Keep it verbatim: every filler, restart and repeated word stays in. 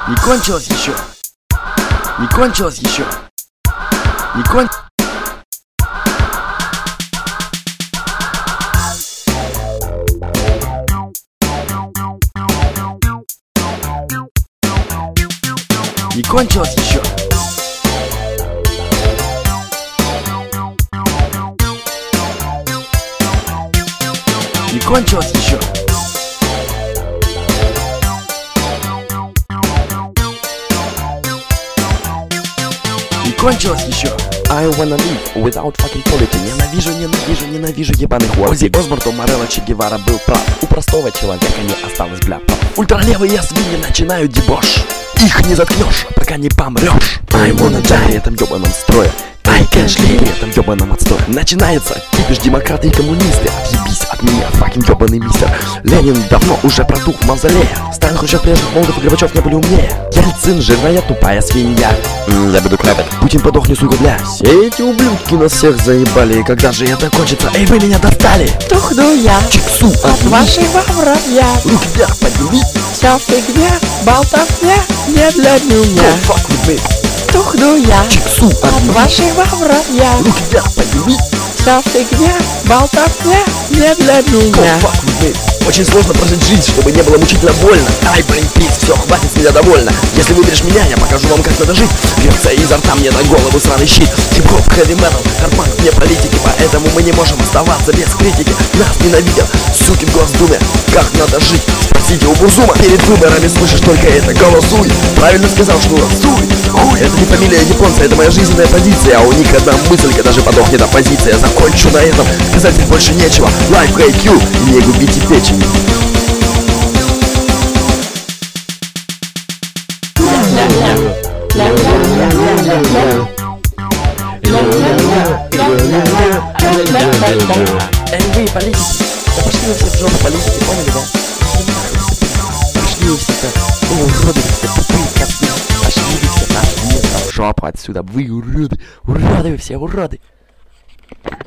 Не кончилось еще. Не кончилось еще. Не кон... Не кончилось еще. Не кончилось еще. Не кончилось еще. I wanna live without fucking politics. Ненавижу, ненавижу, ненавижу ебаных вор. Оззи Осборн, то Морелло, Че Гевара был прав. У простого человека не осталось бля прав. Ультралевые свиньи начинают дебош. Их не заткнешь, пока не помрешь. I wanna die в этом ёбаном строе. I can't sleep в этом ёбаном отстой. Начинается кипиш, демократы и коммунисты. Отъебись от меня, факин ёбаный мистер. Ленин давно уже протух в мавзолее. Сталин, Хрущев, прежних Молотов и Горбачев не были умнее. Ельцин, жирная тупая свинья. М, Я буду клепать. Путин, подохни, сука, бля. Все эти ублюдки нас всех заебали. И когда же это кончится? Эй, вы меня достали. Тухну я Чиксу, от вашего вранья. руки вверх подними. Вся фигня, болтовня не для Go меня. fuck with me. Тухну я Чиксу, от вашего вранья. руки вверх подними. Вся фигня, болтовня не для Go меня. fuck with me. Очень сложно прожить жизнь, чтобы не было мучительно больно. Ай, блин, пиз, все, хватит с меня довольно. Если выберешь меня, я покажу вам, как надо жить. Льется изо рта мне на голову сраный щит. Хип-хоп, хэви-метал, харпанк, не политики. Поэтому мы не можем оставаться без критики. Нас ненавидят, суки в Госдуме. Как надо жить? Спросите у Бурзума. Перед выборами слышишь только это, голосуй. Правильно сказал, что суй. Хуй, это не фамилия японца, это моя жизненная позиция. А у них одна мысль, когда же подохнет оппозиция. Закончу на этом, сказать больше нечего. Life hate you, и не губите печень. Эй, вы, политики, да пошли вы все в жопу, политики, поняли, да? Пошли вы все, вы уроды, все тупые коты. Пошли вы все, пошли в жопу отсюда, вы уроды, уроды вы все, уроды.